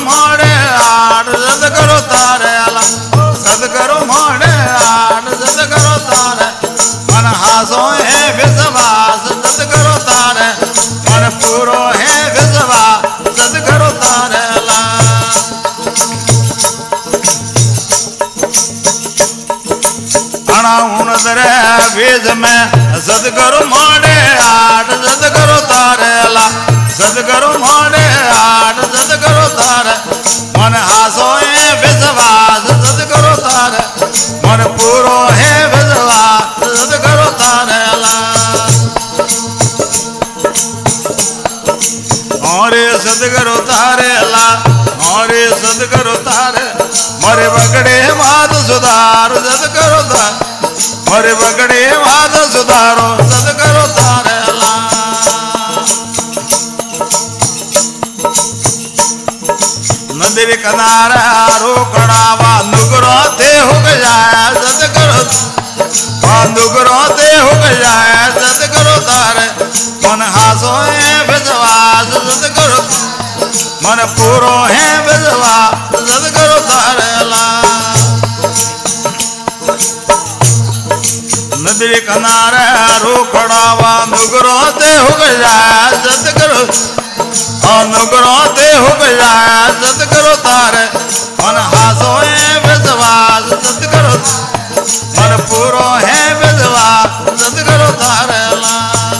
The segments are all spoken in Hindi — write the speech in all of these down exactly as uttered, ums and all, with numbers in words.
मोड़े आठ सतगुरु तारे ला सतगुरु मोड़े आठ सतगुरु तारे मन हासो है विश्वास सतगुरु तारे मन पूरो है विश्वास सतगुरु तारे ला अणाउनदरे वेद में सतगुरु मोड़े आठ सतगुरु तारे ला सतगुरु मोड़े आठ सतगुरु तारे मन हासो है विश्वास सतगुरु तारे मन पूरो है विश्वास सतगुरु तारे ला और सतगुरु तारे ला और सतगुरु तारे मरे बगड़े मात सुधार सतगुरु तारे मरे बगड़े मात सुधारो सतगुरु तारे ला नदी किनारा रोकड़ावा नुगरो ते हो गया सतगुरु नुगरो ते हो गया सतगुरु तारे मन हासो है विश्वास सतगुरु मन पूरो है विश्वास सतगुरु तारे ला नदी किनारे रोकड़ावा नुगरो ते हो गया सतगुरु अनुग्रह ते हो गया सतगुरु तारे मन हासो है विश्वास सतगुरु मन पूरो है विश्वास सतगुरु तारे ला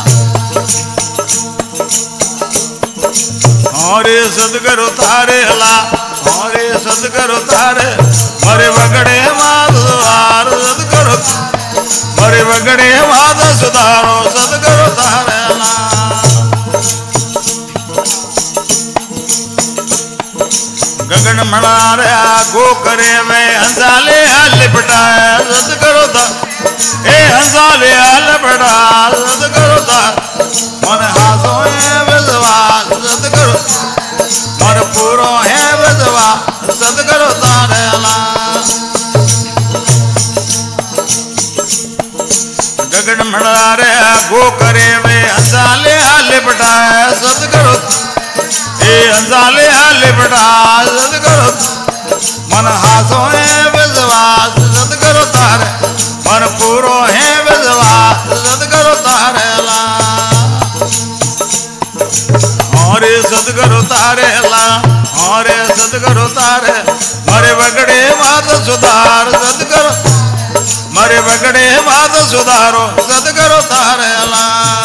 और सतगुरु तारे ला और सतगुरु तारे मरे बगड़े मात सुधार सतगुरु मरे बगड़े मात सुधारो सतगुरु तारे ला गगन मनारे गो करे में हंसाले लिपटाया सतगुरु ता ए हंसाले लिपटाया सतगुरु ता मन हासो है विश्वास सतगुरु मन पूरो है विश्वास सतगुरु तारे ला गगन मनारे गो करे में हंसाले लिपटाया सतगुरु ए हंसाले लिपटा सतगुरु मन हासो है विश्वास सतगुरु तारे मन पूरो है विश्वास सतगुरु तारे ला और सतगुरु तारे ला और सतगुरु तारे मरे बगड़े मात सुधार सतगुरु मरे बगड़े मात सुधारो सतगुरु तारे ला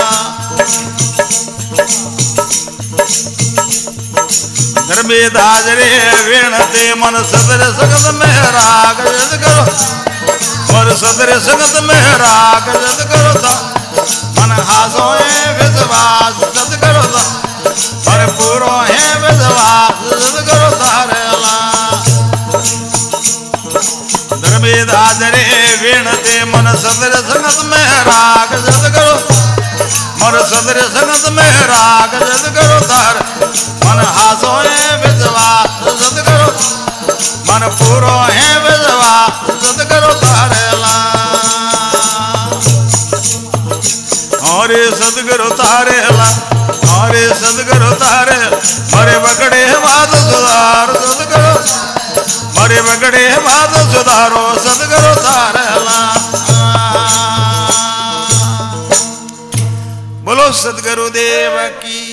धर्मे दाजरे वेणते मन सदर सगत में राग जद करो और सदर सगत में राग जद करो ता मन हासो है विश्वास जद करो ता और पूरो है विश्वास जद करो तारे ला धर्मे दाजरे वेणते मन सदर सगत में राग जद करो मन सदर संगत में राग जद करो तार मन हासो है विश्वास जद करो मन पूरो है विश्वास जद करो तारे ला और सतगुरु तारे ला और सतगुरु तारे मरे बगड़े मात सुधार जद करो मरे बगड़े मात सुधारो सतगुरु तारे ला बोलो सतगुरुदेव की।